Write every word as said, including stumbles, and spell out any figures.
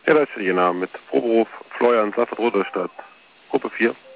Ja, da ist Jena mit Proberuf Florian Safford Rudolstadt. Gruppe vier.